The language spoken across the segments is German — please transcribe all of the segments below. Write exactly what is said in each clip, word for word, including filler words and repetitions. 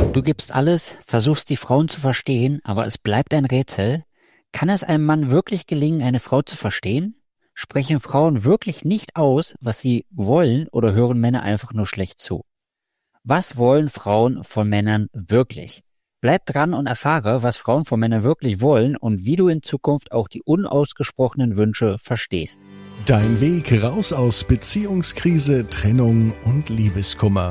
Du gibst alles, versuchst die Frauen zu verstehen, aber es bleibt ein Rätsel. Kann es einem Mann wirklich gelingen, eine Frau zu verstehen? Sprechen Frauen wirklich nicht aus, was sie wollen, oder hören Männer einfach nur schlecht zu? Was wollen Frauen von Männern wirklich? Bleib dran und erfahre, was Frauen von Männern wirklich wollen und wie du in Zukunft auch die unausgesprochenen Wünsche verstehst. Dein Weg raus aus Beziehungskrise, Trennung und Liebeskummer.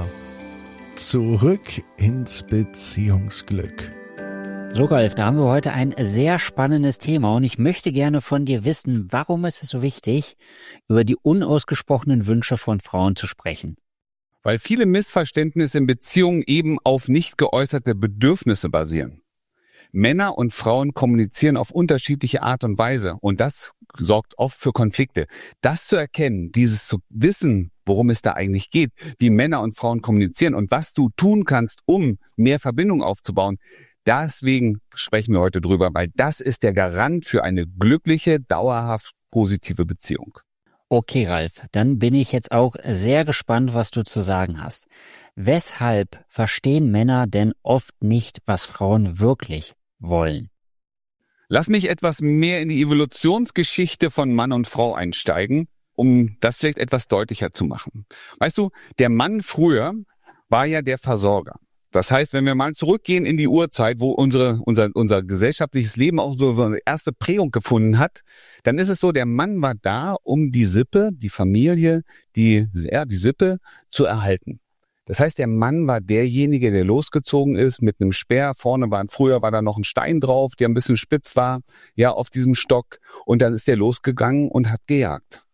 Zurück ins Beziehungsglück. So, Ralf, da haben wir heute ein sehr spannendes Thema und ich möchte gerne von dir wissen, warum ist es so wichtig, über die unausgesprochenen Wünsche von Frauen zu sprechen? Weil viele Missverständnisse in Beziehungen eben auf nicht geäußerte Bedürfnisse basieren. Männer und Frauen kommunizieren auf unterschiedliche Art und Weise und das sorgt oft für Konflikte. Das zu erkennen, dieses zu wissen, worum es da eigentlich geht, wie Männer und Frauen kommunizieren und was du tun kannst, um mehr Verbindung aufzubauen, deswegen sprechen wir heute drüber, weil das ist der Garant für eine glückliche, dauerhaft positive Beziehung. Okay, Ralf, dann bin ich jetzt auch sehr gespannt, was du zu sagen hast. Weshalb verstehen Männer denn oft nicht, was Frauen wirklich wollen? Lass mich etwas mehr in die Evolutionsgeschichte von Mann und Frau einsteigen, um das vielleicht etwas deutlicher zu machen. Weißt du, der Mann früher war ja der Versorger. Das heißt, wenn wir mal zurückgehen in die Urzeit, wo unsere, unser, unser gesellschaftliches Leben auch so eine erste Prägung gefunden hat, dann ist es so, der Mann war da, um die Sippe, die Familie, die, ja, die Sippe zu erhalten. Das heißt, der Mann war derjenige, der losgezogen ist mit einem Speer. Vorne war, früher war da noch ein Stein drauf, der ein bisschen spitz war, ja, auf diesem Stock. Und dann ist der losgegangen und hat gejagt.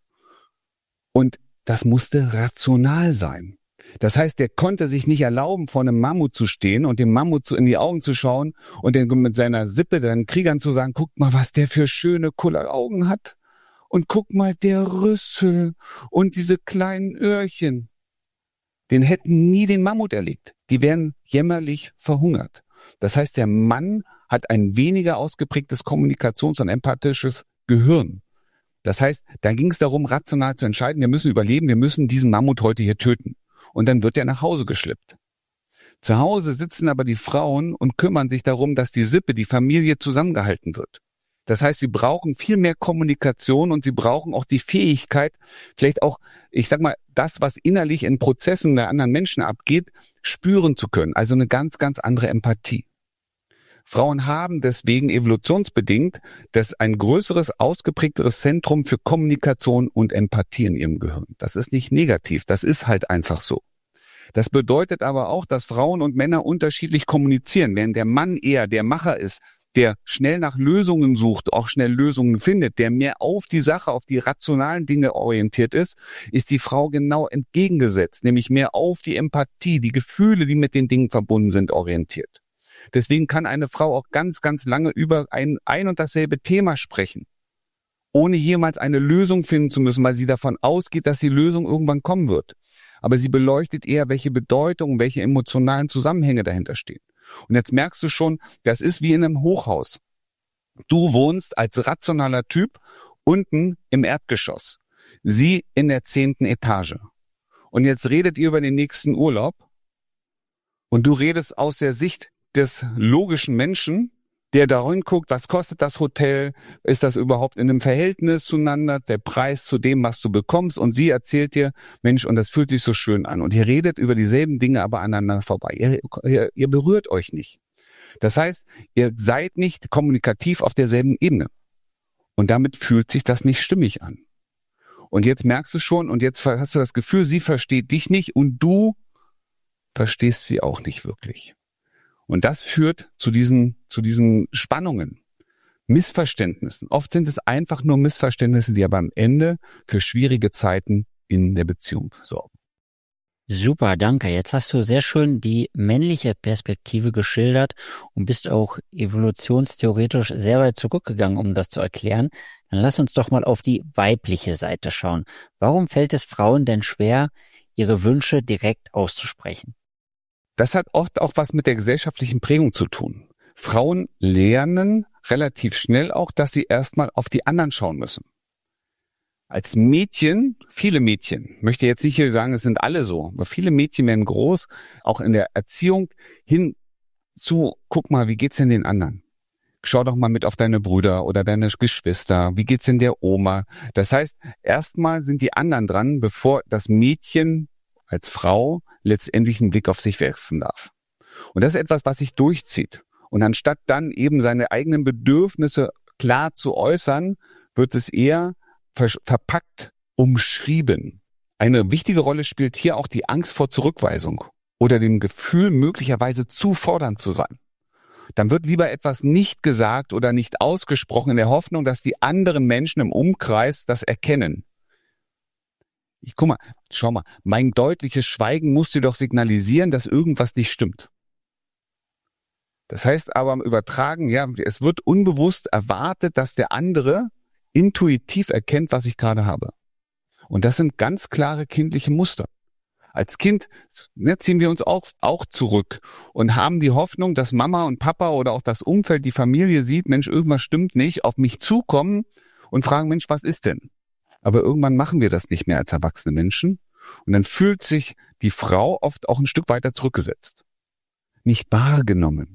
Und das musste rational sein. Das heißt, der konnte sich nicht erlauben, vor einem Mammut zu stehen und dem Mammut in die Augen zu schauen und dann mit seiner Sippe den Kriegern zu sagen, guck mal, was der für schöne, coole Augen hat. Und guck mal, der Rüssel und diese kleinen Öhrchen. Den hätten nie den Mammut erlegt. Die wären jämmerlich verhungert. Das heißt, der Mann hat ein weniger ausgeprägtes Kommunikations- und empathisches Gehirn. Das heißt, da ging es darum, rational zu entscheiden, wir müssen überleben, wir müssen diesen Mammut heute hier töten. Und dann wird er nach Hause geschleppt. Zu Hause sitzen aber die Frauen und kümmern sich darum, dass die Sippe, die Familie zusammengehalten wird. Das heißt, sie brauchen viel mehr Kommunikation und sie brauchen auch die Fähigkeit, vielleicht auch, ich sag mal, das, was innerlich in Prozessen der anderen Menschen abgeht, spüren zu können. Also eine ganz, ganz andere Empathie. Frauen haben deswegen evolutionsbedingt das ein größeres, ausgeprägteres Zentrum für Kommunikation und Empathie in ihrem Gehirn. Das ist nicht negativ, das ist halt einfach so. Das bedeutet aber auch, dass Frauen und Männer unterschiedlich kommunizieren. Während der Mann eher der Macher ist, der schnell nach Lösungen sucht, auch schnell Lösungen findet, der mehr auf die Sache, auf die rationalen Dinge orientiert ist, ist die Frau genau entgegengesetzt, nämlich mehr auf die Empathie, die Gefühle, die mit den Dingen verbunden sind, orientiert. Deswegen kann eine Frau auch ganz, ganz lange über ein, ein und dasselbe Thema sprechen, ohne jemals eine Lösung finden zu müssen, weil sie davon ausgeht, dass die Lösung irgendwann kommen wird. Aber sie beleuchtet eher, welche Bedeutung, welche emotionalen Zusammenhänge dahinter stehen. Und jetzt merkst du schon, das ist wie in einem Hochhaus. Du wohnst als rationaler Typ unten im Erdgeschoss, sie in der zehnten Etage. Und jetzt redet ihr über den nächsten Urlaub und du redest aus der Sicht des logischen Menschen, der da hinguckt, was kostet das Hotel, ist das überhaupt in einem Verhältnis zueinander, der Preis zu dem, was du bekommst, und sie erzählt dir, Mensch, und das fühlt sich so schön an. Und ihr redet über dieselben Dinge, aber aneinander vorbei. Ihr, ihr, ihr berührt euch nicht. Das heißt, ihr seid nicht kommunikativ auf derselben Ebene. Und damit fühlt sich das nicht stimmig an. Und jetzt merkst du schon, und jetzt hast du das Gefühl, sie versteht dich nicht und du verstehst sie auch nicht wirklich. Und das führt zu diesen, zu diesen Spannungen, Missverständnissen. Oft sind es einfach nur Missverständnisse, die aber am Ende für schwierige Zeiten in der Beziehung sorgen. Super, danke. Jetzt hast du sehr schön die männliche Perspektive geschildert und bist auch evolutionstheoretisch sehr weit zurückgegangen, um das zu erklären. Dann lass uns doch mal auf die weibliche Seite schauen. Warum fällt es Frauen denn schwer, ihre Wünsche direkt auszusprechen? Das hat oft auch was mit der gesellschaftlichen Prägung zu tun. Frauen lernen relativ schnell auch, dass sie erstmal auf die anderen schauen müssen. Als Mädchen, viele Mädchen, möchte jetzt nicht hier sagen, es sind alle so, aber viele Mädchen werden groß, auch in der Erziehung hin zu, guck mal, wie geht's denn den anderen? Schau doch mal mit auf deine Brüder oder deine Geschwister. Wie geht's denn der Oma? Das heißt, erstmal sind die anderen dran, bevor das Mädchen als Frau letztendlich einen Blick auf sich werfen darf. Und das ist etwas, was sich durchzieht. Und anstatt dann eben seine eigenen Bedürfnisse klar zu äußern, wird es eher verpackt umschrieben. Eine wichtige Rolle spielt hier auch die Angst vor Zurückweisung oder dem Gefühl, möglicherweise zu fordernd zu sein. Dann wird lieber etwas nicht gesagt oder nicht ausgesprochen in der Hoffnung, dass die anderen Menschen im Umkreis das erkennen. Ich guck mal, schau mal, mein deutliches Schweigen muss dir doch signalisieren, dass irgendwas nicht stimmt. Das heißt aber im Übertragen, ja, es wird unbewusst erwartet, dass der andere intuitiv erkennt, was ich gerade habe. Und das sind ganz klare kindliche Muster. Als Kind ne, ziehen wir uns auch, auch zurück und haben die Hoffnung, dass Mama und Papa oder auch das Umfeld, die Familie sieht, Mensch, irgendwas stimmt nicht, auf mich zukommen und fragen, Mensch, was ist denn? Aber irgendwann machen wir das nicht mehr als erwachsene Menschen und dann fühlt sich die Frau oft auch ein Stück weiter zurückgesetzt. Nicht wahrgenommen.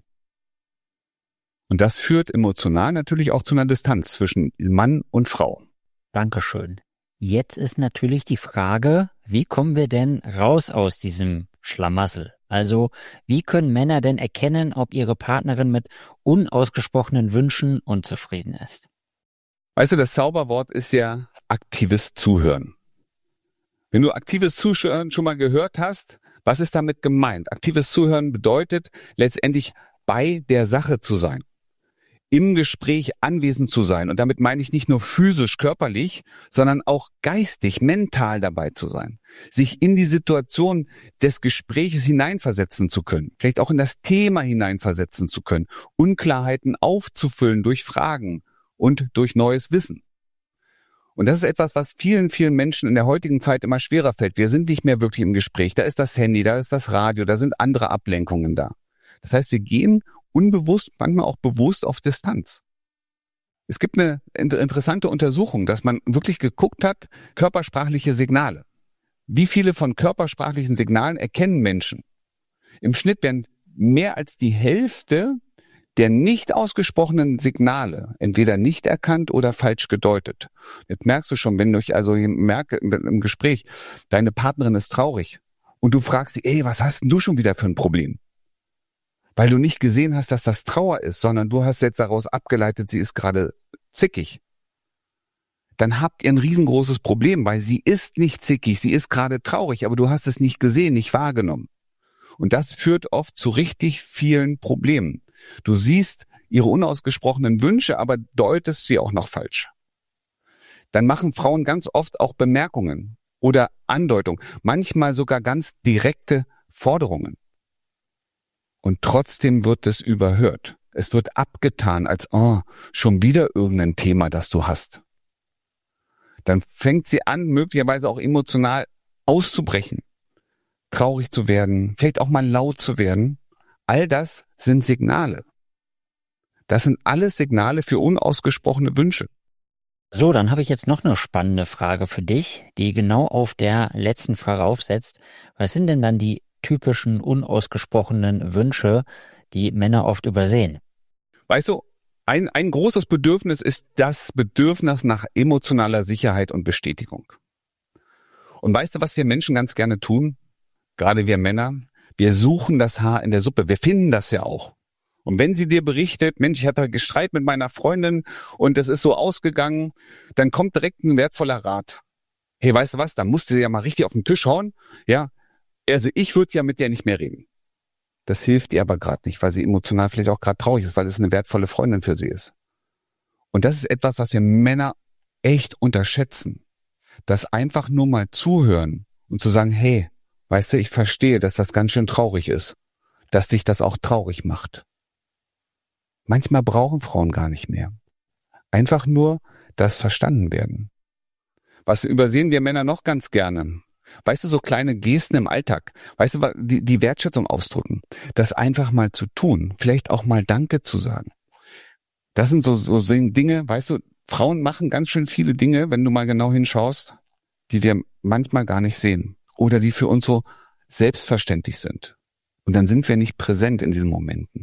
Und das führt emotional natürlich auch zu einer Distanz zwischen Mann und Frau. Dankeschön. Jetzt ist natürlich die Frage, wie kommen wir denn raus aus diesem Schlamassel? Also, wie können Männer denn erkennen, ob ihre Partnerin mit unausgesprochenen Wünschen unzufrieden ist? Weißt du, das Zauberwort ist ja aktives Zuhören. Wenn du aktives Zuhören schon mal gehört hast, was ist damit gemeint? Aktives Zuhören bedeutet letztendlich bei der Sache zu sein. Im Gespräch anwesend zu sein. Und damit meine ich nicht nur physisch, körperlich, sondern auch geistig, mental dabei zu sein. Sich in die Situation des Gespräches hineinversetzen zu können. Vielleicht auch in das Thema hineinversetzen zu können. Unklarheiten aufzufüllen durch Fragen und durch neues Wissen. Und das ist etwas, was vielen, vielen Menschen in der heutigen Zeit immer schwerer fällt. Wir sind nicht mehr wirklich im Gespräch. Da ist das Handy, da ist das Radio, da sind andere Ablenkungen da. Das heißt, wir gehen unbewusst, manchmal auch bewusst auf Distanz. Es gibt eine interessante Untersuchung, dass man wirklich geguckt hat, körpersprachliche Signale. Wie viele von körpersprachlichen Signalen erkennen Menschen? Im Schnitt werden mehr als die Hälfte der nicht ausgesprochenen Signale entweder nicht erkannt oder falsch gedeutet. Jetzt merkst du schon, wenn ich also merke im Gespräch, deine Partnerin ist traurig und du fragst sie, ey, was hast denn du schon wieder für ein Problem? Weil du nicht gesehen hast, dass das Trauer ist, sondern du hast jetzt daraus abgeleitet, sie ist gerade zickig. Dann habt ihr ein riesengroßes Problem, weil sie ist nicht zickig, sie ist gerade traurig, aber du hast es nicht gesehen, nicht wahrgenommen. Und das führt oft zu richtig vielen Problemen. Du siehst ihre unausgesprochenen Wünsche, aber deutest sie auch noch falsch. Dann machen Frauen ganz oft auch Bemerkungen oder Andeutungen, manchmal sogar ganz direkte Forderungen. Und trotzdem wird es überhört. Es wird abgetan als, oh, schon wieder irgendein Thema, das du hast. Dann fängt sie an, möglicherweise auch emotional auszubrechen, traurig zu werden, vielleicht auch mal laut zu werden. All das sind Signale. Das sind alles Signale für unausgesprochene Wünsche. So, dann habe ich jetzt noch eine spannende Frage für dich, die genau auf der letzten Frage aufsetzt. Was sind denn dann die typischen unausgesprochenen Wünsche, die Männer oft übersehen? Weißt du, ein, ein großes Bedürfnis ist das Bedürfnis nach emotionaler Sicherheit und Bestätigung. Und weißt du, was wir Menschen ganz gerne tun? Gerade wir Männer, wir suchen das Haar in der Suppe. Wir finden das ja auch. Und wenn sie dir berichtet, Mensch, ich hatte Streit mit meiner Freundin und es ist so ausgegangen, dann kommt direkt ein wertvoller Rat. Hey, weißt du was, da musst du ja mal richtig auf den Tisch hauen. Ja, also ich würde ja mit der nicht mehr reden. Das hilft ihr aber gerade nicht, weil sie emotional vielleicht auch gerade traurig ist, weil es eine wertvolle Freundin für sie ist. Und das ist etwas, was wir Männer echt unterschätzen. Das einfach nur mal zuhören und zu sagen, hey, weißt du, ich verstehe, dass das ganz schön traurig ist, dass dich das auch traurig macht. Manchmal brauchen Frauen gar nicht mehr. Einfach nur das verstanden werden. Was übersehen wir Männer noch ganz gerne? Weißt du, so kleine Gesten im Alltag, weißt du, die, die Wertschätzung ausdrücken, das einfach mal zu tun, vielleicht auch mal Danke zu sagen. Das sind so, so Dinge, weißt du, Frauen machen ganz schön viele Dinge, wenn du mal genau hinschaust, die wir manchmal gar nicht sehen oder die für uns so selbstverständlich sind. Und dann sind wir nicht präsent in diesen Momenten.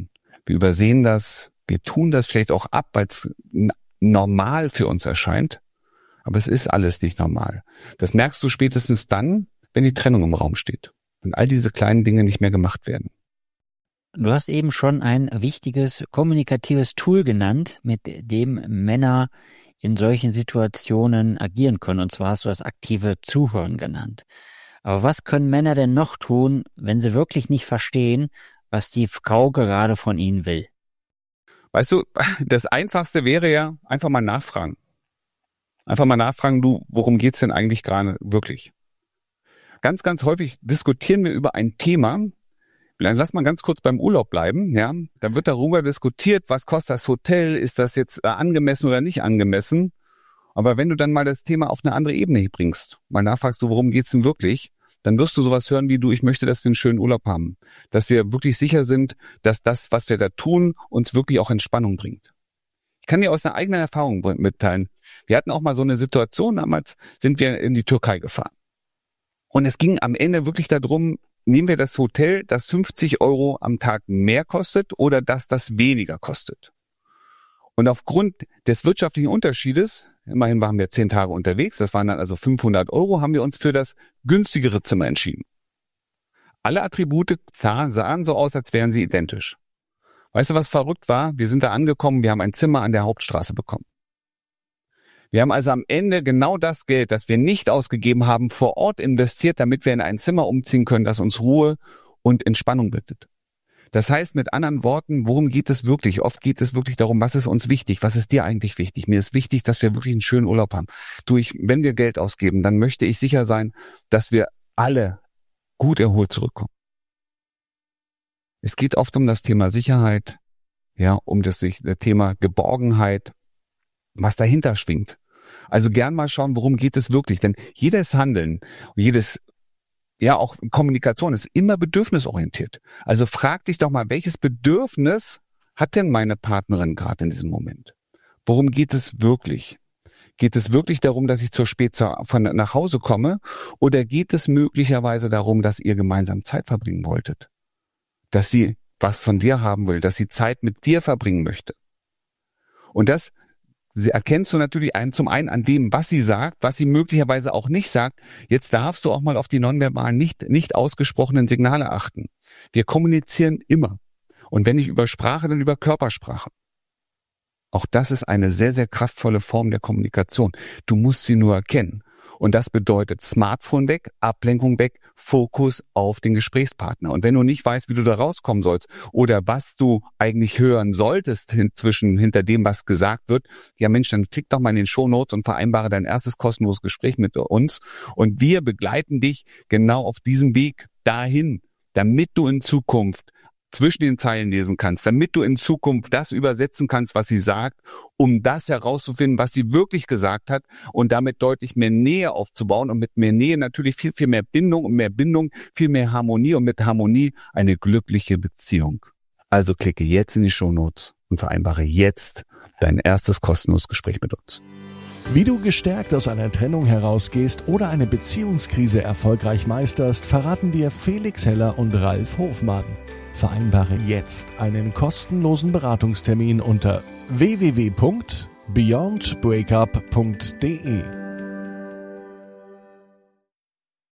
Wir übersehen das, wir tun das vielleicht auch ab, weil es n- normal für uns erscheint. Aber es ist alles nicht normal. Das merkst du spätestens dann, wenn die Trennung im Raum steht und all diese kleinen Dinge nicht mehr gemacht werden. Du hast eben schon ein wichtiges kommunikatives Tool genannt, mit dem Männer in solchen Situationen agieren können. Und zwar hast du das aktive Zuhören genannt. Aber was können Männer denn noch tun, wenn sie wirklich nicht verstehen, was die Frau gerade von ihnen will? Weißt du, das Einfachste wäre ja, einfach mal nachfragen. Einfach mal nachfragen, du, worum geht's denn eigentlich gerade wirklich? Ganz, ganz häufig diskutieren wir über ein Thema. Lass mal ganz kurz beim Urlaub bleiben, ja. Dann wird darüber diskutiert, was kostet das Hotel, ist das jetzt angemessen oder nicht angemessen? Aber wenn du dann mal das Thema auf eine andere Ebene bringst, mal nachfragst du, worum geht's denn wirklich? Dann wirst du sowas hören wie, du, ich möchte, dass wir einen schönen Urlaub haben. Dass wir wirklich sicher sind, dass das, was wir da tun, uns wirklich auch Entspannung bringt. Ich kann dir aus einer eigenen Erfahrung mitteilen. Wir hatten auch mal so eine Situation, damals sind wir in die Türkei gefahren. Und es ging am Ende wirklich darum, nehmen wir das Hotel, das fünfzig Euro am Tag mehr kostet oder dass das weniger kostet. Und aufgrund des wirtschaftlichen Unterschiedes, immerhin waren wir zehn Tage unterwegs, das waren dann also fünfhundert Euro, haben wir uns für das günstigere Zimmer entschieden. Alle Attribute sahen so aus, als wären sie identisch. Weißt du, was verrückt war? Wir sind da angekommen, wir haben ein Zimmer an der Hauptstraße bekommen. Wir haben also am Ende genau das Geld, das wir nicht ausgegeben haben, vor Ort investiert, damit wir in ein Zimmer umziehen können, das uns Ruhe und Entspannung bietet. Das heißt mit anderen Worten, worum geht es wirklich? Oft geht es wirklich darum, was ist uns wichtig? Was ist dir eigentlich wichtig? Mir ist wichtig, dass wir wirklich einen schönen Urlaub haben. Du, ich, wenn wir Geld ausgeben, dann möchte ich sicher sein, dass wir alle gut erholt zurückkommen. Es geht oft um das Thema Sicherheit, ja, um das, das Thema Geborgenheit, was dahinter schwingt. Also gern mal schauen, worum geht es wirklich? Denn jedes Handeln, jedes, ja auch Kommunikation ist immer bedürfnisorientiert. Also frag dich doch mal, welches Bedürfnis hat denn meine Partnerin gerade in diesem Moment? Worum geht es wirklich? Geht es wirklich darum, dass ich zur spät von nach Hause komme? Oder geht es möglicherweise darum, dass ihr gemeinsam Zeit verbringen wolltet? Dass sie was von dir haben will, dass sie Zeit mit dir verbringen möchte? Und das erkennst du natürlich ein, zum einen an dem, was sie sagt, was sie möglicherweise auch nicht sagt. Jetzt darfst du auch mal auf die nonverbalen, nicht, nicht ausgesprochenen Signale achten. Wir kommunizieren immer. Und wenn nicht über Sprache, dann über Körpersprache. Auch das ist eine sehr, sehr kraftvolle Form der Kommunikation. Du musst sie nur erkennen. Und das bedeutet Smartphone weg, Ablenkung weg, Fokus auf den Gesprächspartner. Und wenn du nicht weißt, wie du da rauskommen sollst oder was du eigentlich hören solltest inzwischen hinter dem, was gesagt wird, ja Mensch, dann klick doch mal in den Shownotes und vereinbare dein erstes kostenloses Gespräch mit uns. Und wir begleiten dich genau auf diesem Weg dahin, damit du in Zukunft zwischen den Zeilen lesen kannst, damit du in Zukunft das übersetzen kannst, was sie sagt, um das herauszufinden, was sie wirklich gesagt hat und damit deutlich mehr Nähe aufzubauen und mit mehr Nähe natürlich viel, viel mehr Bindung und mehr Bindung, viel mehr Harmonie und mit Harmonie eine glückliche Beziehung. Also klicke jetzt in die Shownotes und vereinbare jetzt dein erstes kostenloses Gespräch mit uns. Wie du gestärkt aus einer Trennung herausgehst oder eine Beziehungskrise erfolgreich meisterst, verraten dir Felix Heller und Ralf Hofmann. Vereinbare jetzt einen kostenlosen Beratungstermin unter w w w punkt beyond breakup punkt d e.